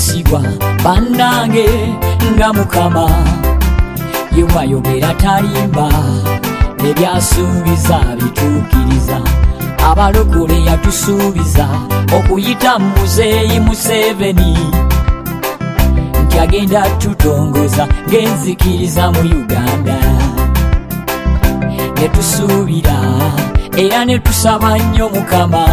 mwesigwa bannange nga Mukama yewayogera talimba ebyasuubiza bituukiriza abalokole yatusuubiza okuyita Muzeeyi Museveni nti agenda tutongoza ng'enzikiriza mu Uganda netusuubira era netusaba nnyo Mukama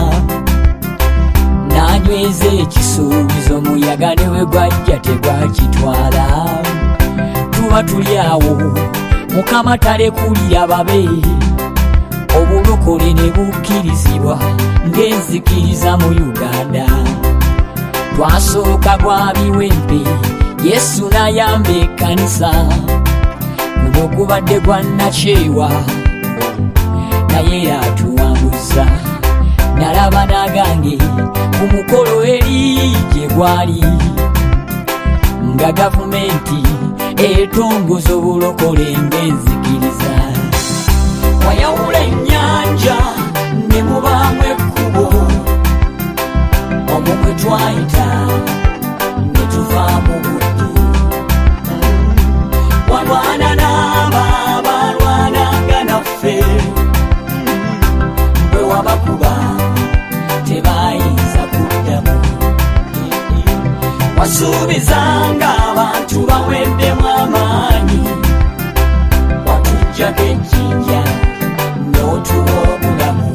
nanyweza ekisuubizo muyaga newe gwajja tegwakitwala tuba tuli awo Mukama talekulira babe obulokole ne bukkirizibwa ng'enzikiriza mu Uganda twasooka gwa biwempe Yesu n'ayamba ekkanisa guno gubadde gwa nakyewa naye atuwambuza nalaba nagange ku mukolo eri gye gwali nga gavumenti etongoza obulokole ng'enzikiriza wayawula ennyanja ne mubaamu ekkubo omwo mwe twayita ne tuva mu buddu walwana n'abo abalwananga naffe bwe wabakuba tebayinza kuddamu wasuubizanga abantu baweddemu amaanyi watujjako ejjinja n'otuwa obulamu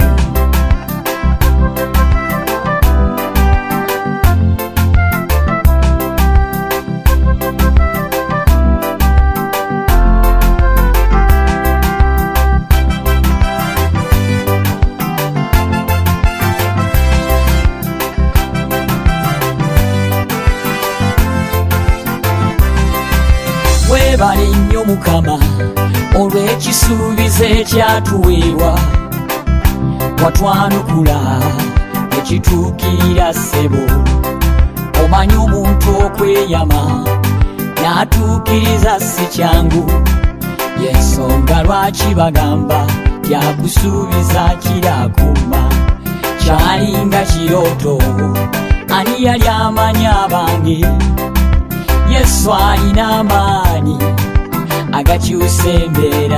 webale nnyo Mukama olw'ekisuubizo ekyatuweebwa watwanukula ekituukirira ssebo omanyi omuntu okweyama n'atuukiriza si kyangu y'ensonga lwaki bagamba byakusuubiza kirakumma kyalinga kirooto ani yali amanyi abange Yesu alina amaanyi agakyusa embeera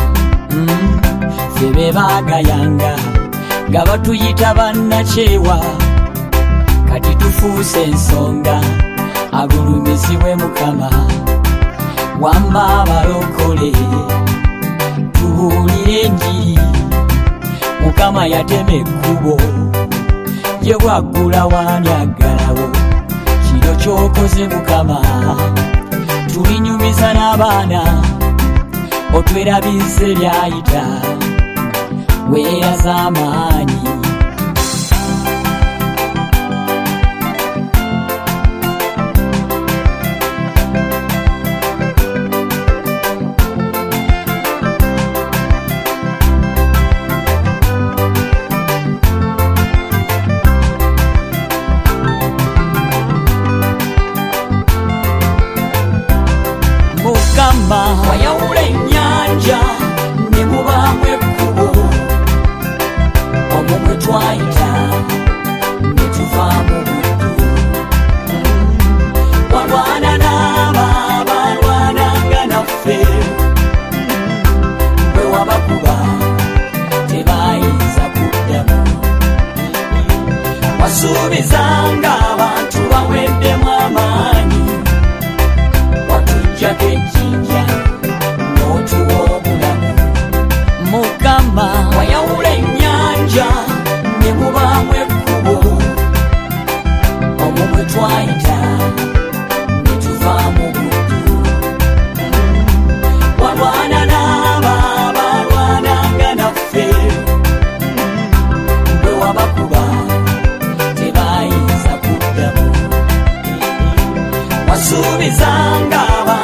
ffe be baagayanga nga batuyita bannakyewa kati tufuuse ensonga agulumizibwe Mukama wamma abalokole tubuulire enjiri Mukama yatema ekkubo gye bwaggula wanyaggalawo kino ky'okoze Mukama tulinyumiza n'abaana otwerabize lyayita weeraza amaanyi wayawula ennyanja ne mubaamu ekkubo omwo mwe twayita ne tuva mu buddu walwana n'abo abalwananga naffe bwe wabakuba tebayinza kuddamu wasuubizanga abantu baweddemu amaanyi watujjako ejjinja n'otuwa obulamu Mukama wayawula ennyanja ne mubaamu ekkubo omwo mwe twayita ne tuva mu buddu walwana n'abo abalwananga naffe bwe wabakuba tebayinza kuddamu wasuubizanga